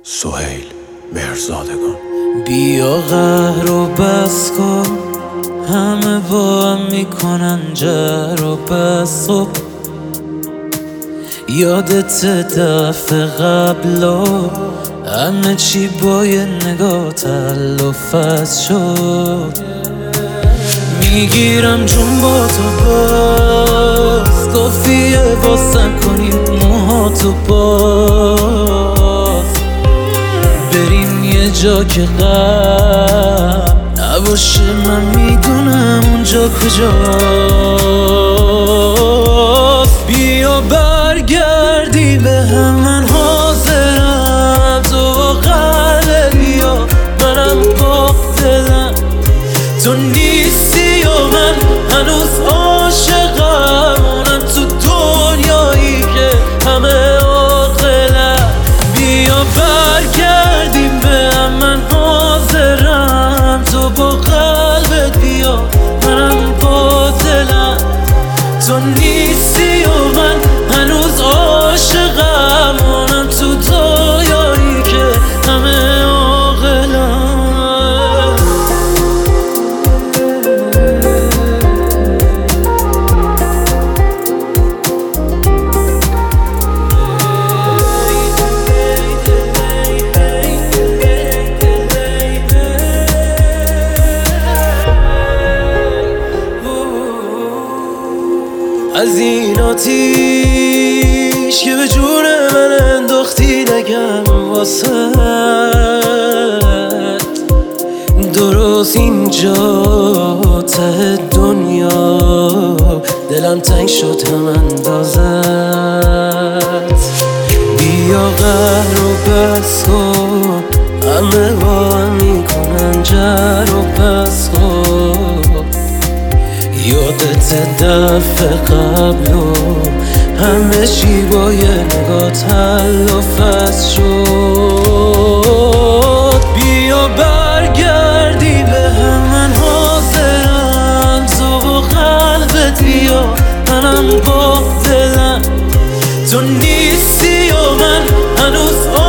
سهیل مهرزادگان. بیا قهر و بس کن، همه با هم میکنن جر و بس. خب یادت دفعه قبلا همه چی با یه نگاه تلافظ شد. میگیرم جون با تو باز، کافیه واسه کنیم موهاتو باز. بریم یه جا که غم نباشه، من میدونم اونجا کجاست. بیا برگردی به هم، من حاضرم. تو قلب بیا، منم با دلم. تو نیستی و من هنوز عاشقم، اونم تو دنیایی که همه عاقلم. بیا برگردیم به هم، من حاضرم. تو با قلبت بیا، منم با دلم. تو نیستی و من هنوز عاشقم، اونم تو دنیایی که همه عاقلم. از این آتیش که به جون من انداختی نگم واسه درست اینجا ته دنیا دلم تنگ شد هم اندازت. بیا قهر و بس کن، همه با هم میکنن جر و بس کن. یادت دفعه قبلو همه چی با یه نگاه تلافظ شد. بیا برگردی به هم، من حاضرم. تو با قلبت بیا، منم با دلم. تو نیستی و من هنوز